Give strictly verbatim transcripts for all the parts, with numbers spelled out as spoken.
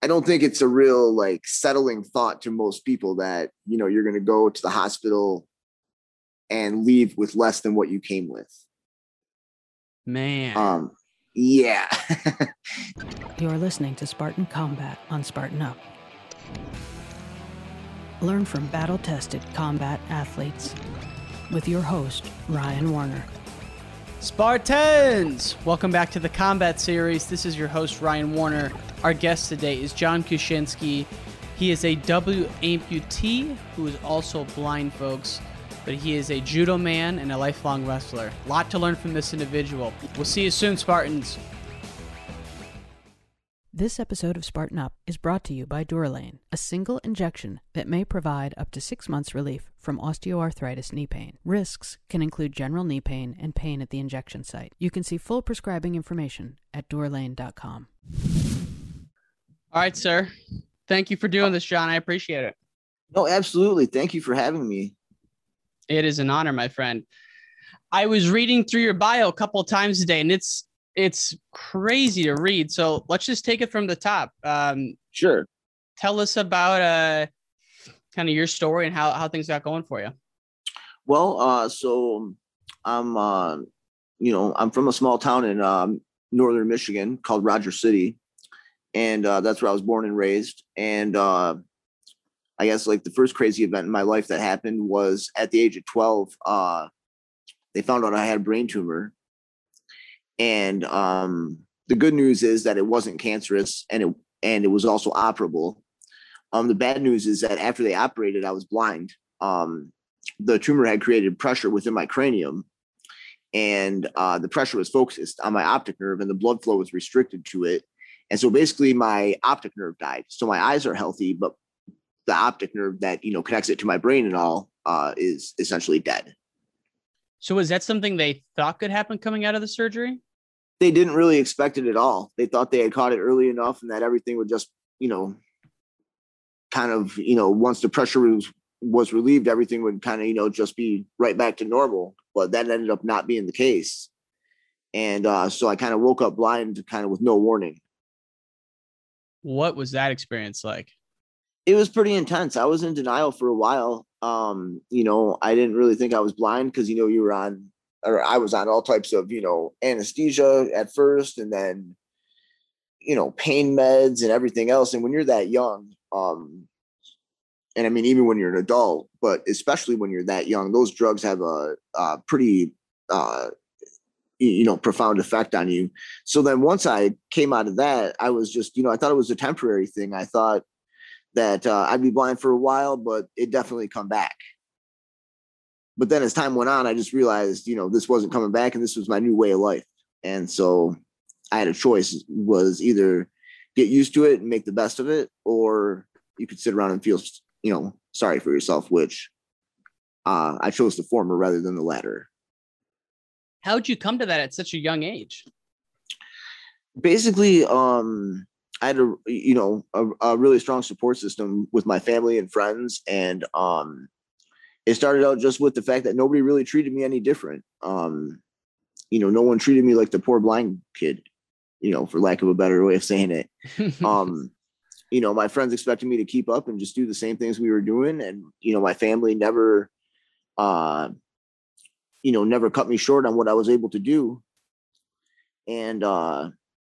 I don't think it's a real like settling thought to most people that, you know, you're going to go to the hospital and leave with less than what you came with. Man. Um, yeah. You're listening to Spartan Combat on Spartan Up. Learn from battle-tested combat athletes with your host, Ryan Warner. Spartans! Welcome back to the Combat Series. This is your host, Ryan Warner. Our guest today is John Kuchinski. He is a W amputee who is also blind, folks, but he is a judo man and a lifelong wrestler. A lot to learn from this individual. We'll see you soon, Spartans. This episode of Spartan Up is brought to you by Durolane, a single injection that may provide up to six months relief from osteoarthritis knee pain. Risks can include general knee pain and pain at the injection site. You can see full prescribing information at durolane dot com. All right, sir. Thank you for doing this, John. I appreciate it. No, absolutely. Thank you for having me. It is an honor, my friend. I was reading through your bio a couple of times today, and it's it's crazy to read. So let's just take it from the top. Um, sure. Tell us about uh, kind of your story and how, how things got going for you. Well, uh, so I'm, uh, you know, I'm from a small town in um, northern Michigan called Rogers City. And uh, that's where I was born and raised. And uh, I guess like the first crazy event in my life that happened was at the age of twelve, uh, they found out I had a brain tumor. And um, the good news is that it wasn't cancerous and it and it was also operable. Um, the bad news is that after they operated, I was blind. Um, the tumor had created pressure within my cranium, and uh, the pressure was focused on my optic nerve, and the blood flow was restricted to it. And so basically, my optic nerve died. So my eyes are healthy, but the optic nerve that you know connects it to my brain and all uh, is essentially dead. So was that something they thought could happen coming out of the surgery? They didn't really expect it at all. They thought they had caught it early enough and that everything would just, you know, kind of, you know, once the pressure was, was relieved, everything would kind of, you know, just be right back to normal. But that ended up not being the case. And uh, so I kind of woke up blind kind of with no warning. What was that experience like? It was pretty intense. I was in denial for a while. Um, you know, I didn't really think I was blind because, you know, you were on, or I was on all types of, you know, anesthesia at first and then, you know, pain meds and everything else. And when you're that young, um, and I mean, even when you're an adult, but especially when you're that young, those drugs have a, a pretty, uh, you know, profound effect on you. So then once I came out of that, I was just, you know, I thought it was a temporary thing. I thought that uh, I'd be blind for a while, but it definitely come back. But then as time went on, I just realized, you know, this wasn't coming back and this was my new way of life. And so I had a choice, was either get used to it and make the best of it, or you could sit around and feel, you know, sorry for yourself, which uh, I chose the former rather than the latter. How'd you come to that at such a young age? Basically, um, I had a, you know, a, a really strong support system with my family and friends. And um, it started out just with the fact that nobody really treated me any different. Um, you know, no one treated me like the poor blind kid, you know, for lack of a better way of saying it. um, you know, my friends expected me to keep up and just do the same things we were doing. And, you know, my family never, uh, you know, never cut me short on what I was able to do. And uh,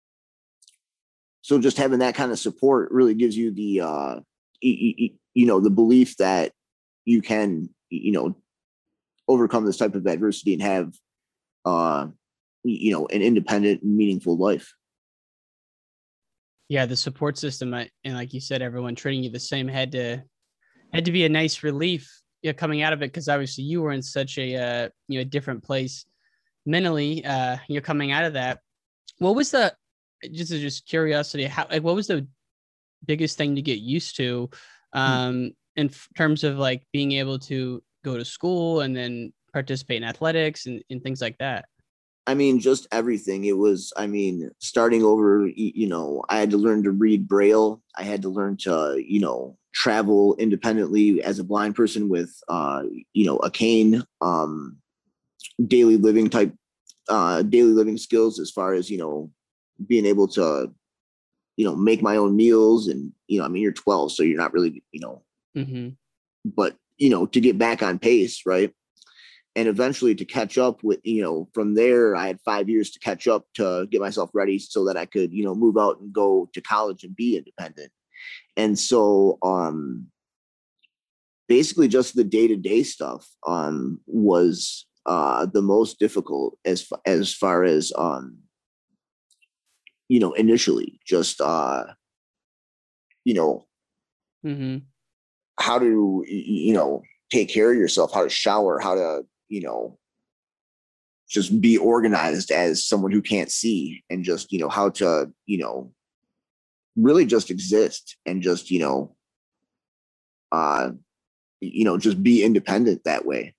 so just having that kind of support really gives you the, uh, you, you know, the belief that you can, you know, overcome this type of adversity and have, uh, you know, an independent, meaningful life. Yeah, the support system, and like you said, everyone treating you the same had to had to be a nice relief, you know, coming out of it, because obviously you were in such a uh, you know different place mentally. Uh, you're coming out of that. What was the just just curiosity? How like what was the biggest thing to get used to, um, hmm. in f- terms of like being able to go to school and then participate in athletics and, and things like that? I mean, just everything. It was, I mean, starting over, you know, I had to learn to read Braille. I had to learn to, you know, travel independently as a blind person with, uh, you know, a cane, um, daily living type, uh, daily living skills as far as, you know, being able to, you know, make my own meals. And, you know, I mean, you're twelve, so you're not really, you know, Mm-hmm. but, you know, to get back on pace, right? And eventually to catch up with, you know, from there, I had five years to catch up to get myself ready so that I could, you know, move out and go to college and be independent. And so, um, basically just the day-to-day stuff, um, was, uh, the most difficult as, as far as, um, you know, initially just, uh, you know, Mm-hmm. how to, you know, take care of yourself, how to shower, how to, you know, just be organized as someone who can't see, and just, you know, how to, you know, really just exist and just, you know, uh, you know, just be independent that way.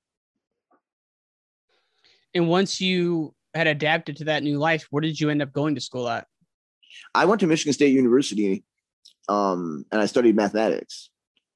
And once you had adapted to that new life, where did you end up going to school at? I went to Michigan State University, um, and I studied mathematics.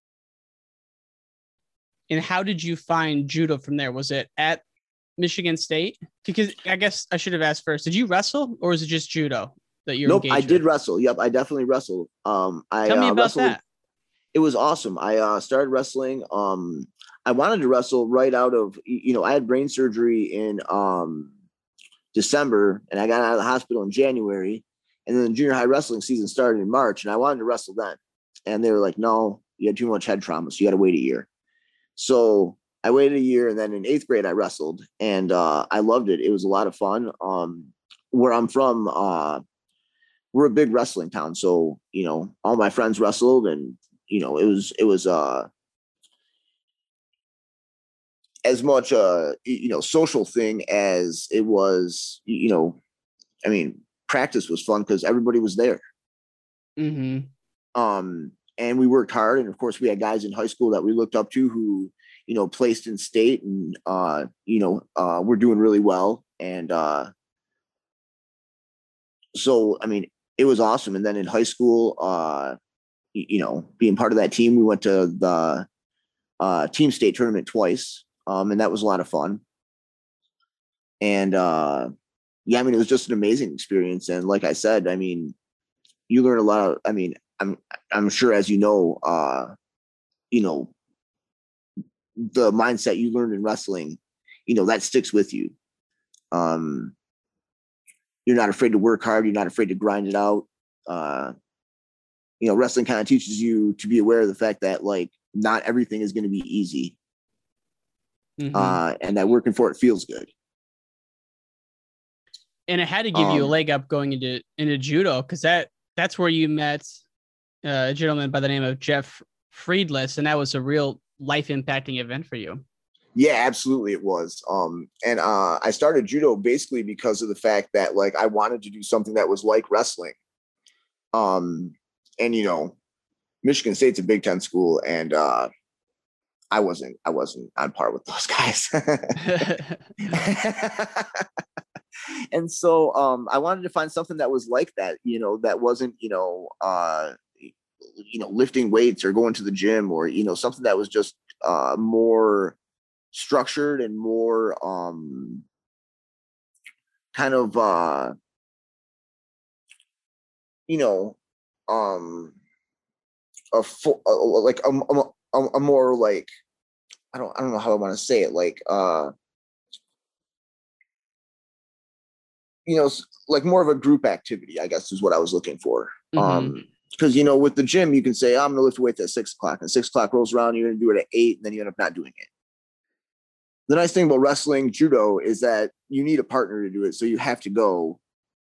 And how did you find judo from there? Was it at Michigan State? Because I guess I should have asked first. Did you wrestle, or is it just judo that you're Nope, engaged I did with? wrestle. Yep, I definitely wrestled. Um, I Tell me uh, about wrestled. that. It was awesome. I uh, started wrestling. Um, I wanted to wrestle right out of, you know, I had brain surgery in, um, December, and I got out of the hospital in January, and then the junior high wrestling season started in March, and I wanted to wrestle then. And they were like, no, you had too much head trauma, so you got to wait a year. So I waited a year, and then in eighth grade I wrestled, and uh, I loved it. It was a lot of fun. Um, where I'm from, uh, we're a big wrestling town, so, you know, all my friends wrestled, and, you know, it was it was uh, as much a, you know, social thing as it was, you know, I mean, practice was fun because everybody was there. Mm-hmm. Um, and we worked hard. And of course, we had guys in high school that we looked up to who, you know, placed in state, and, uh, you know, uh, we're doing really well. And uh, so, I mean, it was awesome. And then in high school, uh, you know, being part of that team, we went to the uh, team state tournament twice. Um, and that was a lot of fun. And uh, yeah, I mean, it was just an amazing experience. And like I said, I mean, you learn a lot of, I mean, I'm, I'm sure, as you know, uh, you know, the mindset you learned in wrestling, you know, that sticks with you. Um, you're not afraid to work hard. You're not afraid to grind it out. Uh, you know, wrestling kind of teaches you to be aware of the fact that, like, not everything is going to be easy. Mm-hmm. Uh, and that working for it feels good. And it had to give Um, you a leg up going into into judo, because that that's where you met uh, a gentleman by the name of Jeff Friedless, and that was a real life impacting event for you. Yeah, absolutely, it was. Um, and uh, I started judo basically because of the fact that, like, I wanted to do something that was like wrestling. Um, and you know, Michigan State's a Big Ten school, and uh, I wasn't I wasn't on par with those guys. And so um, I wanted to find something that was like that, you know, that wasn't, you know, uh, you know, lifting weights or going to the gym, or, you know, something that was just uh, more structured and more um, kind of, uh, you know, um, a full, uh, like a, a, a more like, I don't, I don't know how I want to say it. Like, uh, you know, like more of a group activity, I guess is what I was looking for. Mm-hmm. Um, because, you know, with the gym, you can say, oh, I'm going to lift weights at six o'clock, and six o'clock rolls around, you're going to do it at eight, and then you end up not doing it. The nice thing about wrestling, judo, is that you need a partner to do it. So you have to go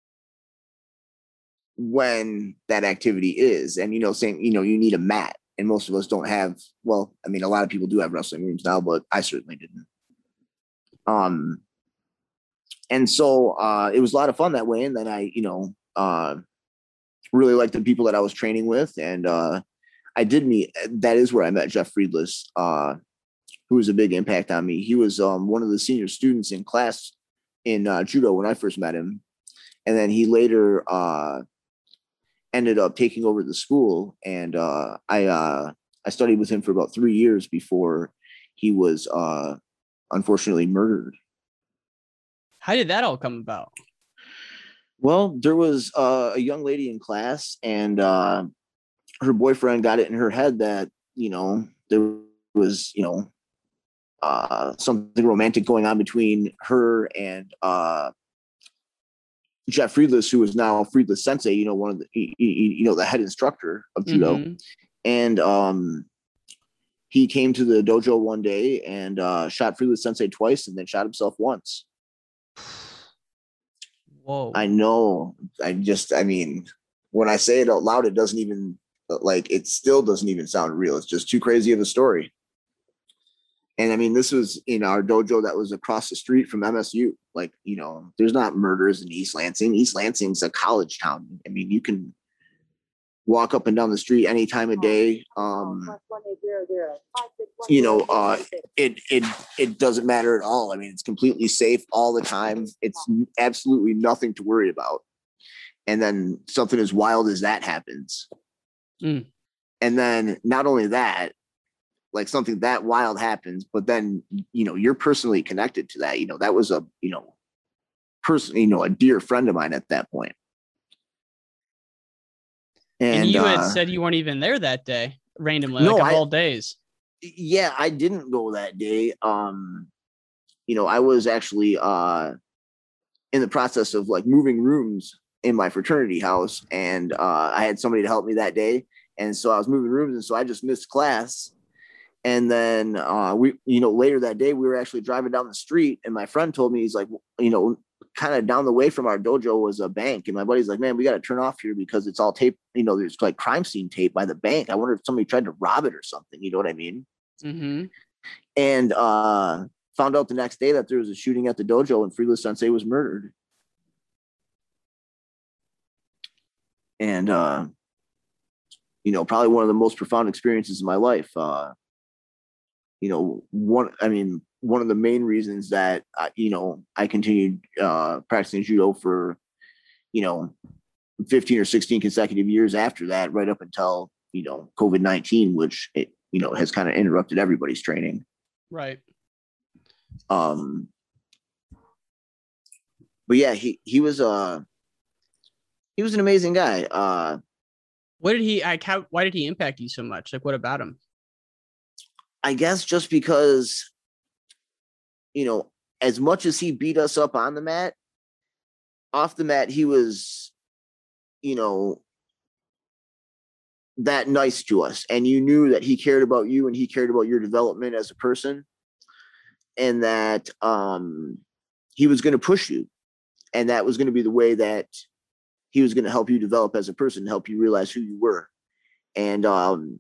when that activity is. And, you know, saying, you know, you need a mat, and most of us don't have, well, I mean, a lot of people do have wrestling rooms now, but I certainly didn't. Um, and so uh, it was a lot of fun that way. And then I, you know, uh, really liked the people that I was training with. And uh, I did meet, that is where I met Jeff Friedless, uh, who was a big impact on me. He was um, one of the senior students in class in uh, judo when I first met him. And then he later uh, ended up taking over the school. And uh, I, uh, I studied with him for about three years before he was uh, unfortunately murdered. How did that all come about? Well, there was uh, a young lady in class, and uh, her boyfriend got it in her head that, you know, there was, you know, uh, something romantic going on between her and uh, Jeff Friedless, who is now Friedless Sensei, you know, one of the, you know, the head instructor of judo. Mm-hmm. And um, he came to the dojo one day and uh, shot Friedless Sensei twice and then shot himself once. Whoa. I know. I just, I mean, when I say it out loud, it doesn't even, like, it still doesn't even sound real. It's just too crazy of a story. And I mean, this was in our dojo that was across the street from M S U. Like, you know, there's not murders in East Lansing. East Lansing's a college town. I mean, you can walk up and down the street any time of day. Um, you know, uh, it it it doesn't matter at all. I mean, it's completely safe all the time. It's absolutely nothing to worry about. And then something as wild as that happens. Mm. And then not only that, like something that wild happens, but then, you know, you're personally connected to that. You know, that was a, you know, person, you know, a dear friend of mine at that point. And, and you had uh, said you weren't even there that day, randomly, no, like of I, all days. Yeah, I didn't go that day. Um, you know, I was actually uh, in the process of like moving rooms in my fraternity house, and uh, I had somebody to help me that day. And so I was moving rooms, and so I just missed class. And then uh, we, you know, later that day, we were actually driving down the street, and my friend told me, he's like, you know, kind of down the way from our dojo was a bank. And my buddy's like, man, we got to turn off here because it's all tape. You know, there's like crime scene tape by the bank. I wonder if somebody tried to rob it or something. You know what I mean? Mm-hmm. And uh, found out the next day that there was a shooting at the dojo and Friedless Sensei was murdered. And, uh, you know, probably one of the most profound experiences of my life. Uh, you know, one, I mean, one of the main reasons that, uh, you know, I continued uh, practicing judo for, you know, fifteen or sixteen consecutive years after that, right up until, you know, COVID nineteen, which, it, you know, has kind of interrupted everybody's training. Right. Um, but yeah, he, he was, uh, he was an amazing guy. Uh, what did he, I, how, why did he impact you so much? Like, what about him? I guess just because, you know, as much as he beat us up on the mat, off the mat, he was, you know, that nice to us. And you knew that he cared about you and he cared about your development as a person, and that um, he was going to push you. And that was going to be the way that he was going to help you develop as a person, help you realize who you were. And um,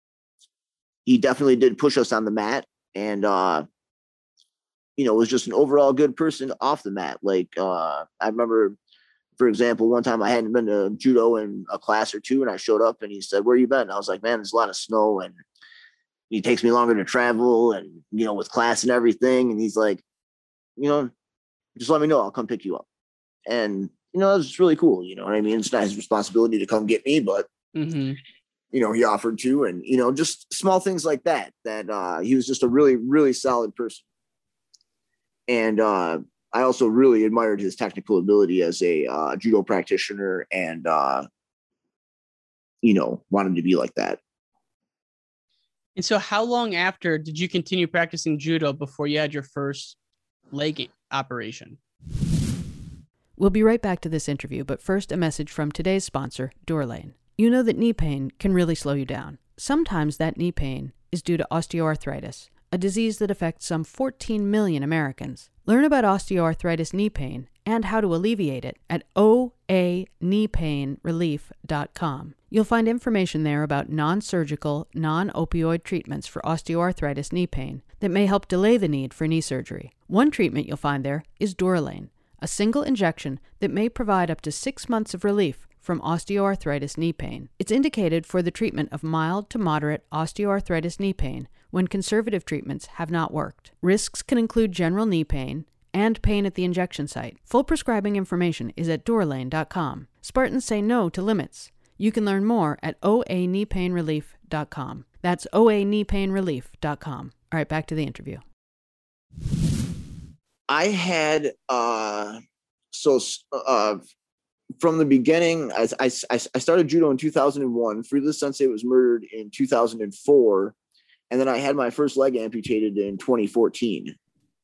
he definitely did push us on the mat. And, uh, you know, was just an overall good person off the mat. Like, uh, I remember, for example, one time I hadn't been to judo in a class or two, and I showed up and he said, where you been? And I was like, man, there's a lot of snow and it takes me longer to travel and, you know, with class and everything. And he's like, you know, just let me know. I'll come pick you up. And, you know, it was really cool. You know what I mean? It's not his responsibility to come get me, but, mm-hmm. you know, he offered to, and, you know, just small things like that, that uh, he was just a really, really solid person. And uh, I also really admired his technical ability as a uh, judo practitioner, and, uh, you know, wanted to be like that. And so how long after did you continue practicing judo before you had your first leg operation? We'll be right back to this interview, but first a message from today's sponsor, Durolane. You know that knee pain can really slow you down. Sometimes that knee pain is due to osteoarthritis, a disease that affects some fourteen million Americans. Learn about osteoarthritis knee pain and how to alleviate it at o a knee pain relief dot com. You'll find information there about non-surgical, non-opioid treatments for osteoarthritis knee pain that may help delay the need for knee surgery. One treatment you'll find there is Durolane, a single injection that may provide up to six months of relief from osteoarthritis knee pain. It's indicated for the treatment of mild to moderate osteoarthritis knee pain when conservative treatments have not worked. Risks can include general knee pain and pain at the injection site. Full prescribing information is at durolane dot com. Spartans say no to limits. You can learn more at o a knee pain relief dot com. That's o a knee pain relief dot com. All right, back to the interview. I had, uh, so, uh, from the beginning, I, I, I started judo in two thousand one. Frida Sensei was murdered in two thousand four. And then I had my first leg amputated in twenty fourteen.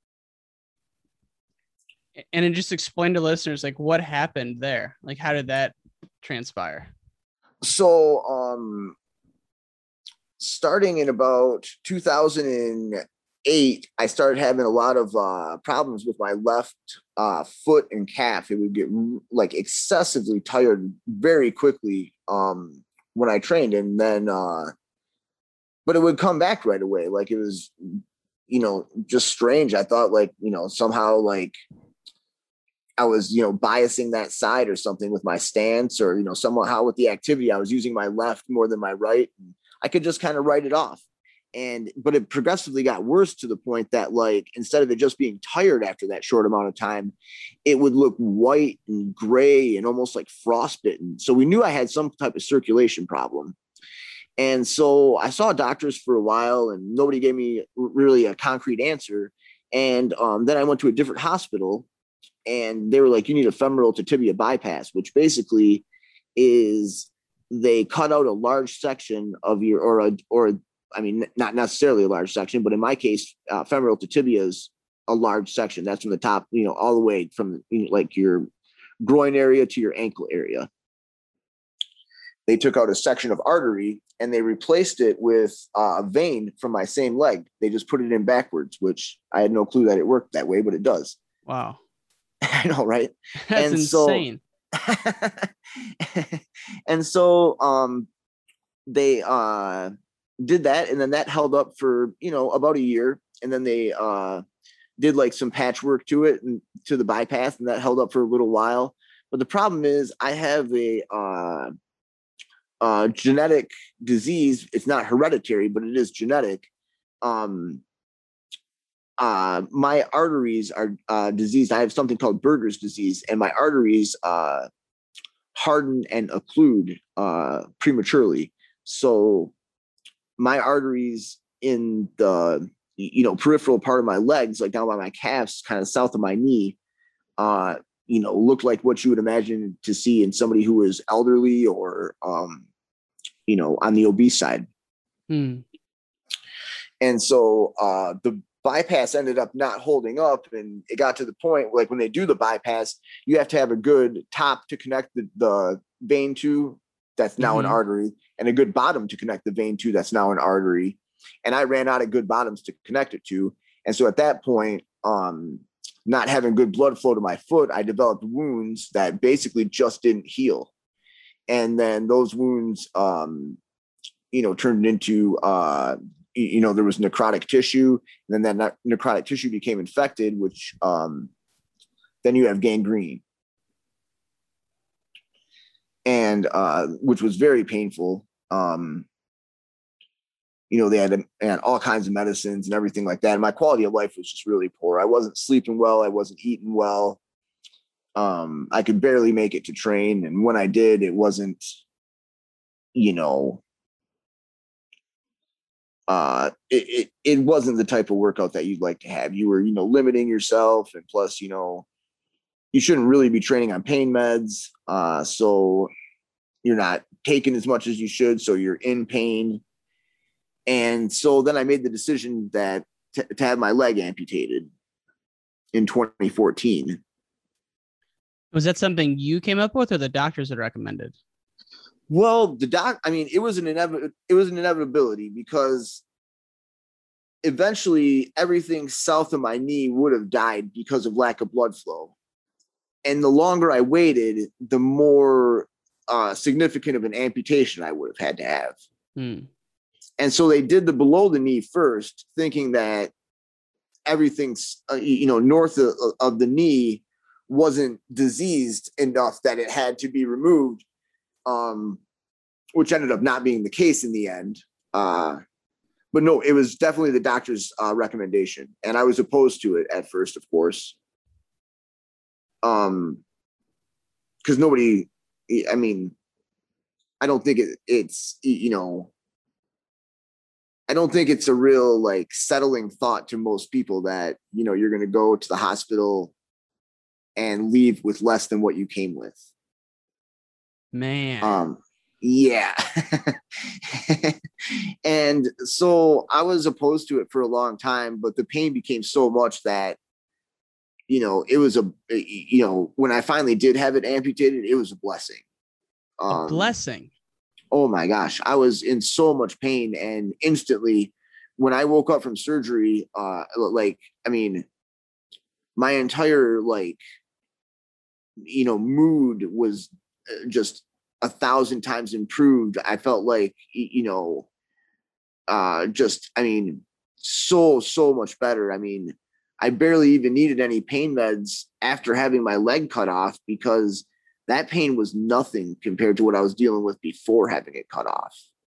And then just explain to listeners, like, what happened there? Like, how did that transpire? So, um, starting in about two thousand eight, I started having a lot of uh, problems with my left uh, foot and calf. It would get like excessively tired very quickly um, when I trained. And then, uh, but it would come back right away. Like it was, you know, just strange. I thought like, you know, somehow like I was, you know, biasing that side or something with my stance, or, you know, somehow with the activity, I was using my left more than my right. And I could just kind of write it off. And, but it progressively got worse to the point that like, instead of it just being tired after that short amount of time, it would look white and gray and almost like frostbitten. So we knew I had some type of circulation problem. And so I saw doctors for a while and nobody gave me really a concrete answer. And um, then I went to a different hospital and they were like, you need a femoral to tibia bypass, which basically is they cut out a large section of your, or a, or I mean, not necessarily a large section, but in my case, uh, femoral to tibia is a large section. That's from the top, you know, all the way from you know, like your groin area to your ankle area. They took out a section of artery and they replaced it with uh, a vein from my same leg. They just put it in backwards, which I had no clue that it worked that way, but it does. Wow. I know, right? That's and insane. So, and so um, they uh, did that, and then that held up for, you know, about a year. And then they uh, did like some patchwork to it and to the bypass, and that held up for a little while. But the problem is I have a uh, uh, genetic disease. It's not hereditary, but it is genetic. Um, uh, my arteries are uh, diseased. I have something called Berger's disease, and my arteries uh, harden and occlude uh, prematurely. So my arteries in the, you know, peripheral part of my legs, like down by my calves, kind of south of my knee, uh, you know, look like what you would imagine to see in somebody who is elderly or, um, you know, on the obese side. Hmm. And so uh, the bypass ended up not holding up, and it got to the point like when they do the bypass, you have to have a good top to connect the, the vein to that's now mm-hmm. an artery, and a good bottom to connect the vein to that's now an artery. And I ran out of good bottoms to connect it to. And so at that point, um, not having good blood flow to my foot, I developed wounds that basically just didn't heal. And then those wounds, um, you know, turned into, uh, you know, there was necrotic tissue, and then that necrotic tissue became infected, which um, then you have gangrene. And uh, which was very painful. Um, you know, they had, they had all kinds of medicines and everything like that. And my quality of life was just really poor. I wasn't sleeping well. I wasn't eating well. Um, I could barely make it to train. And when I did, it wasn't, you know, uh, it, it, it wasn't the type of workout that you'd like to have. You were, you know, limiting yourself. And plus, you know, you shouldn't really be training on pain meds. Uh, so you're not taking as much as you should. So you're in pain. And so then I made the decision that t- to have my leg amputated in twenty fourteen. Was that something you came up with, or the doctors had recommended? Well, the doc, I mean, it was an inev- it was an inevitability, because eventually everything south of my knee would have died because of lack of blood flow. And the longer I waited, the more uh, significant of an amputation I would have had to have. Hmm. And so they did the below the knee first, thinking that everything's, uh, you know, north of, of the knee wasn't diseased enough that it had to be removed, um, which ended up not being the case in the end. Uh, but no, it was definitely the doctor's uh, recommendation. And I was opposed to it at first, of course. Um, because nobody, I mean, I don't think it, it's, you know, I don't think it's a real like settling thought to most people that, you know, you're going to go to the hospital and leave with less than what you came with. Man. Um, yeah. And so I was opposed to it for a long time, but the pain became so much that, you know, it was a, you know, when I finally did have it amputated, it was a blessing. A Um, blessing. Oh my gosh, I was in so much pain, and instantly when I woke up from surgery, uh, like, I mean, my entire, like, you know, mood was uh, just a thousand times improved. I felt like, you know, uh, just, I mean, so, so much better. I mean, I barely even needed any pain meds after having my leg cut off, because that pain was nothing compared to what I was dealing with before having it cut off.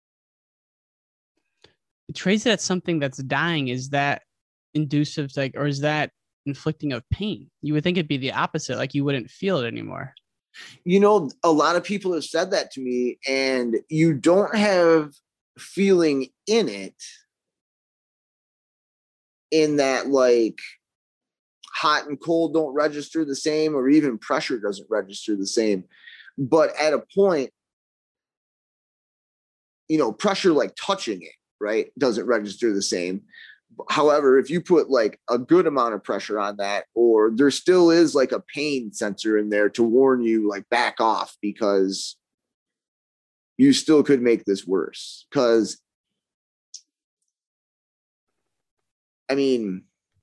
Trace it at something that's dying. Is that inducive, like, or is that inflicting of pain? You would think it'd be the opposite, like you wouldn't feel it anymore. You know, a lot of people have said that to me, and you don't have feeling in it, in that, like, hot and cold don't register the same, or even pressure doesn't register the same. But at a point, you know, pressure, like touching it, right, doesn't register the same. However, if you put like a good amount of pressure on that, or there still is like a pain sensor in there to warn you, like, back off, because you still could make this worse. Because, I mean,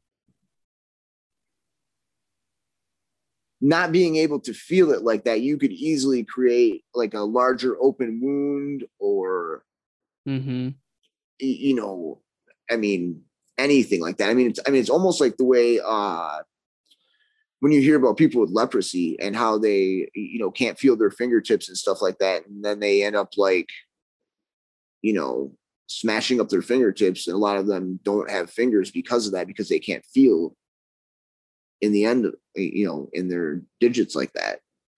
not being able to feel it like that, you could easily create like a larger open wound, or, Mm-hmm. you know, I mean, anything like that. I mean, it's, I mean, it's almost like the way, uh, when you hear about people with leprosy and how they, you know, can't feel their fingertips and stuff like that. And then they end up like, you know, smashing up their fingertips. And a lot of them don't have fingers because of that, because they can't feel in the end, you know, in their digits like that.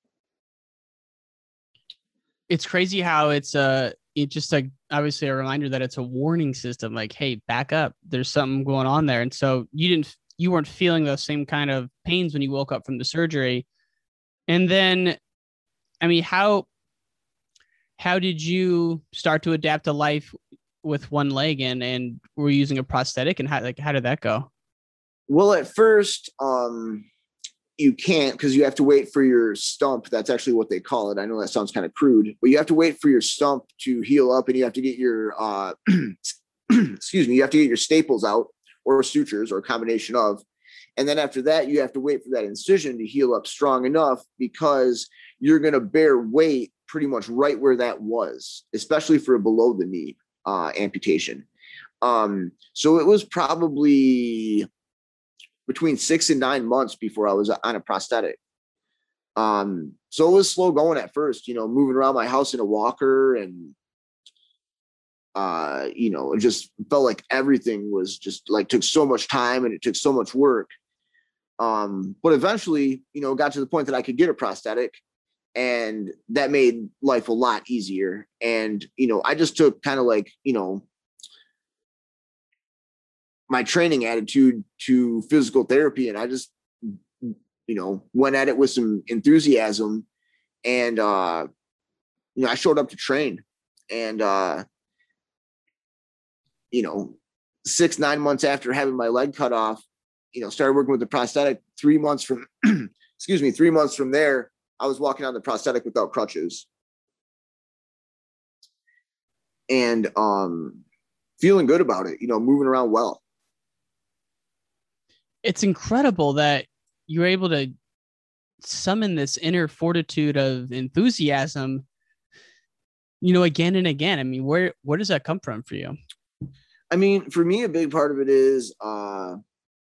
It's crazy how it's uh it just like obviously a reminder that it's a warning system, like, hey, back up, there's something going on there. And so you didn't you weren't feeling those same kind of pains when you woke up from the surgery. And then, I mean, how how did you start to adapt to life with one leg, and and were you using a prosthetic, and how, like, how did that go? Well, at first, um, you can't, because you have to wait for your stump. That's actually what they call it. I know that sounds kind of crude, but you have to wait for your stump to heal up, and you have to get your, uh, excuse me, you have to get your staples out, or sutures, or a combination of. And then after that, you have to wait for that incision to heal up strong enough, because you're going to bear weight pretty much right where that was, especially for a below the knee uh, amputation. Um, so it was probably between six and nine months before I was on a prosthetic. Um, so it was slow going at first, you know, moving around my house in a walker, and, uh, you know, it just felt like everything was just like, took so much time, and it took so much work. Um, but eventually, you know, it got to the point that I could get a prosthetic, and that made life a lot easier. And, you know, I just took kind of like, you know, my training attitude to physical therapy, and I just, you know, went at it with some enthusiasm. And, uh, you know, I showed up to train, and, uh, you know, six, nine months after having my leg cut off, you know, started working with the prosthetic. Three months from, excuse me, three months from there, I was walking on the prosthetic without crutches, and, um, feeling good about it, you know, moving around well. It's incredible that you're able to summon this inner fortitude of enthusiasm, you know, again and again. I mean, where, where does that come from for you? I mean, for me, a big part of it is, uh,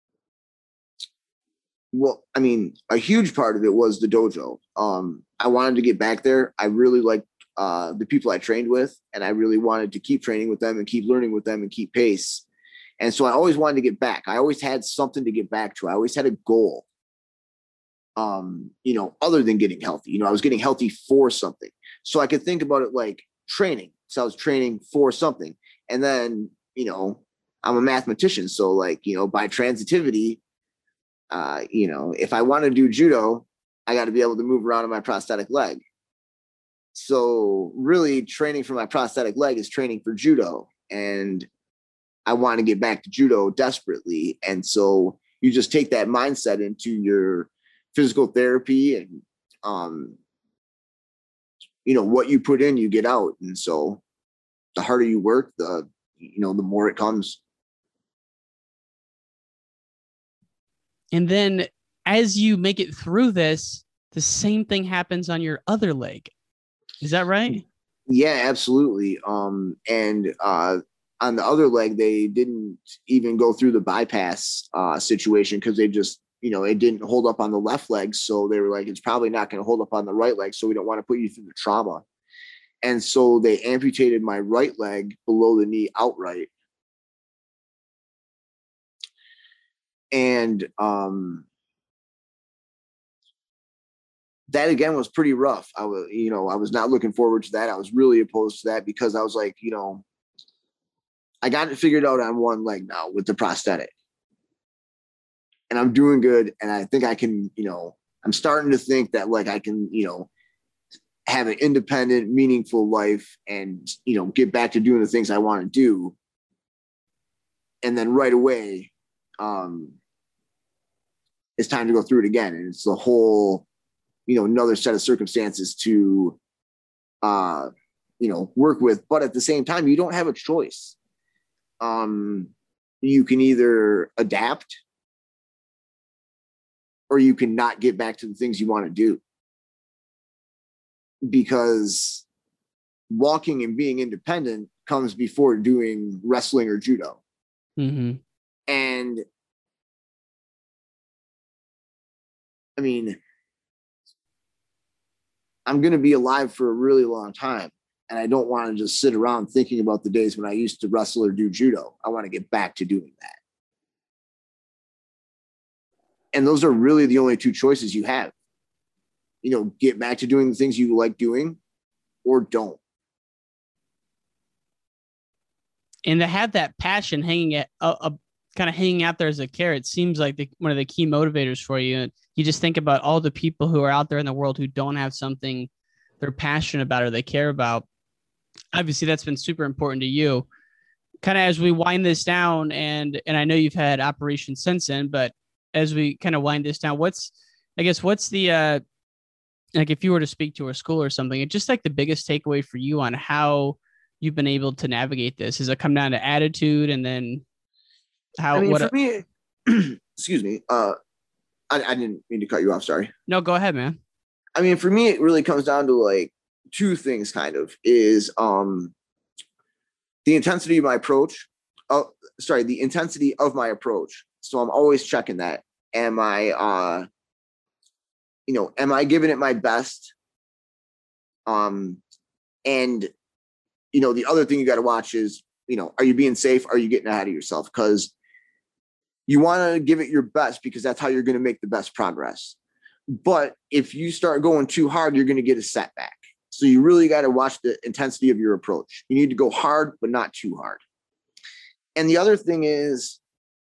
well, I mean, a huge part of it was the dojo. Um, I wanted to get back there. I really liked uh, the people I trained with, and I really wanted to keep training with them and keep learning with them and keep pace. And so I always wanted to get back. I always had something to get back to. I always had a goal, um, you know, other than getting healthy. You know, I was getting healthy for something. So I could think about it like training. So I was training for something. And then, you know, I'm a mathematician. So, like, you know, by transitivity, uh, you know, if I want to do judo, I got to be able to move around on my prosthetic leg. So really training for my prosthetic leg is training for judo. And I want to get back to judo desperately. And so you just take that mindset into your physical therapy and, um, you know, what you put in, you get out. And so the harder you work, the, you know, the more it comes. And then as you make it through this, the same thing happens on your other leg. Is that right? Yeah, absolutely. Um, and uh, on the other leg, they didn't even go through the bypass uh, situation because they just, you know, it didn't hold up on the left leg. So they were like, it's probably not going to hold up on the right leg. So we don't want to put you through the trauma. And so they amputated my right leg below the knee outright. And um, that again was pretty rough. I was, you know, I was not looking forward to that. I was really opposed to that because I was like, you know, I got it figured out on one leg now with the prosthetic. And I'm doing good. And I think I can, you know, I'm starting to think that like I can, you know, have an independent, meaningful life and, you know, get back to doing the things I want to do. And then right away, um, it's time to go through it again. And it's the whole, you know, another set of circumstances to, uh, you know, work with. But at the same time, you don't have a choice. Um, you can either adapt or you can not get back to the things you want to do. Because walking and being independent comes before doing wrestling or judo. Mm-hmm. And I mean, I'm going to be alive for a really long time. And I don't want to just sit around thinking about the days when I used to wrestle or do judo. I want to get back to doing that. And those are really the only two choices you have. You know, get back to doing the things you like doing or don't. And to have that passion hanging at uh, uh, kind of hanging out there as a carrot seems like the, one of the key motivators for you. And you just think about all the people who are out there in the world who don't have something they're passionate about or they care about. Obviously, that's been super important to you. Kind of as we wind this down, and and I know you've had operations since then, but as we kind of wind this down, what's, I guess, what's the, uh, like if you were to speak to a school or something, it's just like the biggest takeaway for you on how you've been able to navigate this? Does it come down to attitude and then how, I mean, what, for me, excuse me, uh, I, I didn't mean to cut you off. Sorry. No, go ahead, man. I mean, for me, it really comes down to like two things kind of is, um, the intensity of my approach. Oh, sorry. The intensity of my approach. So I'm always checking that. Am I, uh, you know, am I giving it my best? Um, and, you know, the other thing you got to watch is, you know, are you being safe? Are you getting ahead of yourself? Because you want to give it your best because that's how you're going to make the best progress. But if you start going too hard, you're going to get a setback. So you really got to watch the intensity of your approach. You need to go hard, but not too hard. And the other thing is,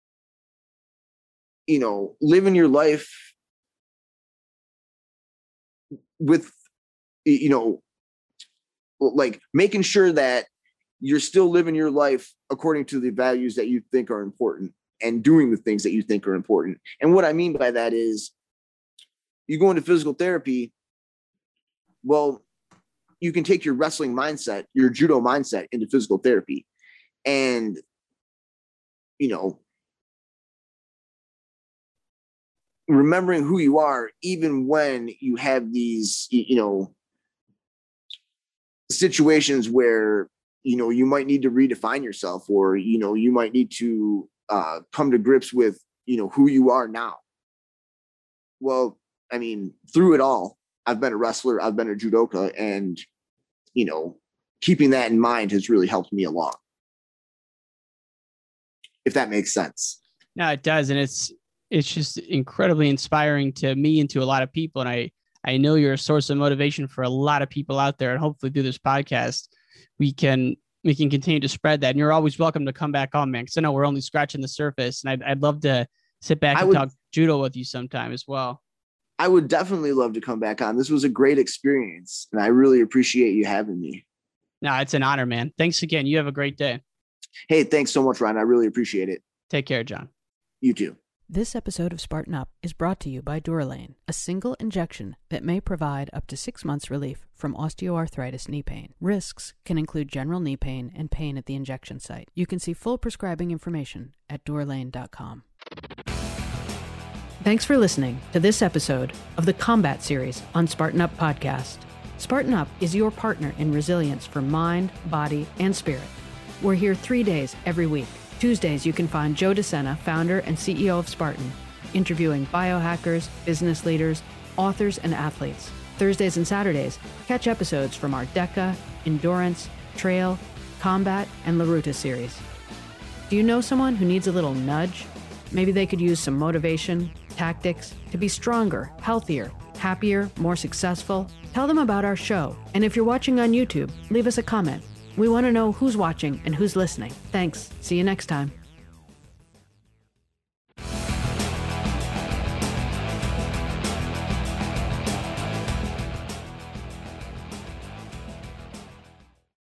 you know, living your life with, you know, like making sure that you're still living your life according to the values that you think are important and doing the things that you think are important. And what I mean by that is you go into physical therapy. Well, you can take your wrestling mindset, your judo mindset into physical therapy. And, you know, remembering who you are, even when you have these, you know, situations where, you know, you might need to redefine yourself or, you know, you might need to uh, come to grips with, you know, who you are now. Well, I mean, through it all, I've been a wrestler, I've been a judoka, and, you know, keeping that in mind has really helped me along. If that makes sense. No, it does. And it's, it's just incredibly inspiring to me and to a lot of people. And I, I know you're a source of motivation for a lot of people out there. And hopefully through this podcast, we can, we can continue to spread that. And you're always welcome to come back on, man. Cause I know we're only scratching the surface, and I'd, I'd love to sit back I and would, talk judo with you sometime as well. I would definitely love to come back on. This was a great experience, and I really appreciate you having me. No, it's an honor, man. Thanks again. You have a great day. Hey, thanks so much, Ryan. I really appreciate it. Take care, John. You too. This episode of Spartan Up is brought to you by Durolane, a single injection that may provide up to six months relief from osteoarthritis knee pain. Risks can include general knee pain and pain at the injection site. You can see full prescribing information at durolane dot com. Thanks for listening to this episode of the Combat Series on Spartan Up Podcast. Spartan Up is your partner in resilience for mind, body, and spirit. We're here three days every week. Tuesdays, you can find Joe DeSena, founder and C E O of Spartan, interviewing biohackers, business leaders, authors, and athletes. Thursdays and Saturdays, catch episodes from our DECA, Endurance, Trail, Combat, and Laruta series. Do you know someone who needs a little nudge? Maybe they could use some motivation, tactics to be stronger, healthier, happier, more successful. Tell them about our show. And if you're watching on YouTube, leave us a comment. We want to know who's watching and who's listening. Thanks. See you next time.